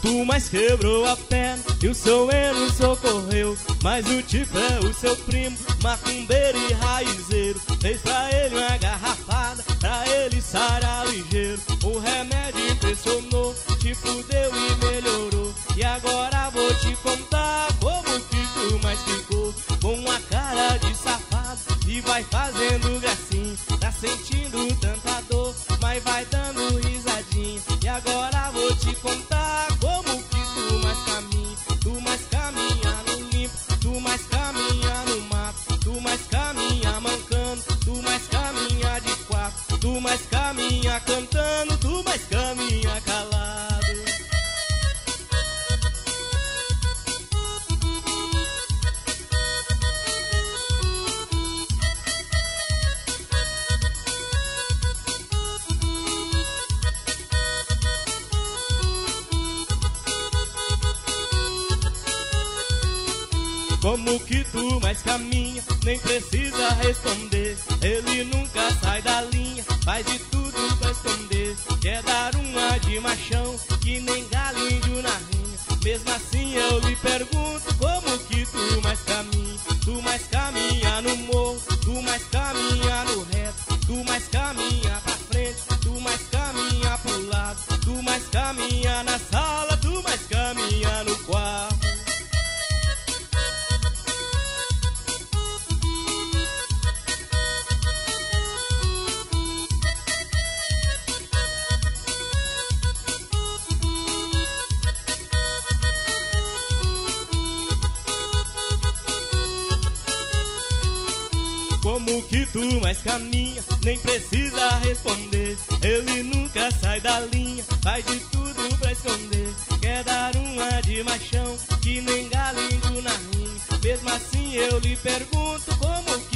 Tu mais quebrou a perna e o seu eno socorreu. Mas o tipo é o seu primo, macumbeiro e raizeiro. Fez pra ele uma garrafada, pra ele sarar ligeiro. O remédio impressionou, te fudeu e melhorou. E agora vou te contar como que tu mais ficou. Com uma cara de safado e vai fazendo gracinha. Tá sentindo tanta dor, mas vai dando risadinha. E agora vou te contar como que tu mais caminha. Tu mais caminha no limpo, tu mais caminha no mato. Tu mais caminha mancando, tu mais caminha de quatro. Tu mais caminha cantando, tu mais caminha calado. Como que tu mais caminha, nem precisa responder. Ele nunca sai da linha, faz de tudo pra esconder. Quer dar uma de machão, que nem galinho na rinha. Mesmo assim eu lhe pergunto, como que tu mais caminha? Tu mais caminha no morro, tu mais caminha no reto. Tu mais caminha pra frente, tu mais caminha pro lado. Tu mais caminha na sala, tu mais caminha no quarto. Como que tu mais caminha, nem precisa responder. Ele nunca sai da linha, faz de tudo pra esconder. Quer dar uma de machão, que nem galinho na rinha. Mesmo assim eu lhe pergunto, como que